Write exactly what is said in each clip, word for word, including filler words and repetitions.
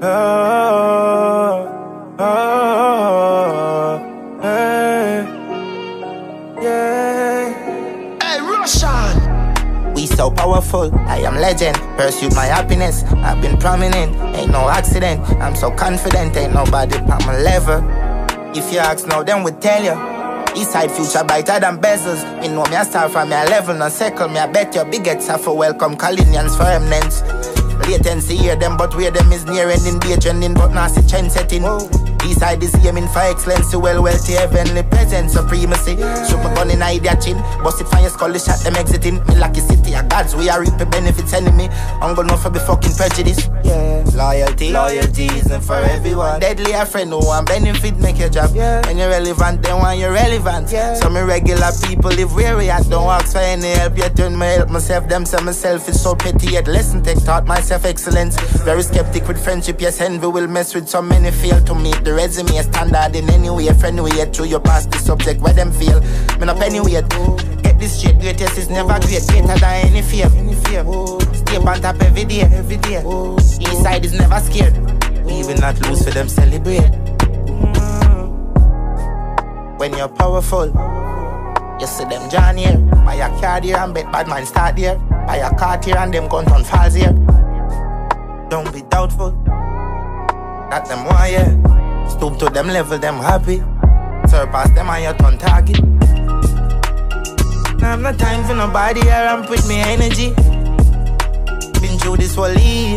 Oh, oh, hey, yeah. Hey, Russian! We so powerful, I am legend. Pursue my happiness, I've been prominent. Ain't no accident, I'm so confident. Ain't nobody on my level. If you ask now, then we tell you. Eastside future brighter than bezels. Me know me a star from me a level, no circle. Me a bet your bigots have for welcome Colinians for remnants. Latency hear them, but where them is near ending. Day trending, but nasty trend setting. Eastside is aiming for excellence, well wealthy, heavenly presence, supremacy. Shoot my gun in idea chin, bust it from your skull, shot them exiting. Me lucky city of gods, we are reaping benefits enemy. I'm gonna for be fucking prejudice. Yeah, loyalty, loyalty isn't for everyone. Deadly a friend who want benefit, make your job. Yeah. When you're relevant, then when you're relevant. Yeah. Some irregular people live weary, I don't ask for any help. Yet turn me help myself, them say myself is so petty. Yet lesson take taught myself excellence. Very skeptic with friendship, yes, envy will mess with so many. Fail to meet the resume standard in any way. Friend way through your past the subject where them feel. Me not penny weight. Get this straight, greatest is never great. Greater than any fear. Any fear. Stay on top every day, every day. Inside is never scared. We even not lose for them celebrate. When you're powerful, you see them John here. Buy a card here and bet bad man start here. Buy a cart here and them gun on falls here. Don't be doubtful. That them want, yeah. Stoop to them level, them happy. Surpass them and you turn target. Now have no time for nobody here and put me energy. Been through this whole league.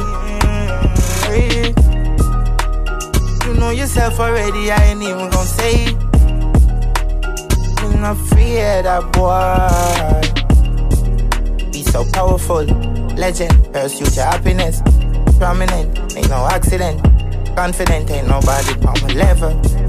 You know yourself already, I ain't even gon' say it. I'm not afraid of that boy. Be so powerful, legend, pursue your happiness. Prominent, ain't no accident. Confident, ain't nobody on my level.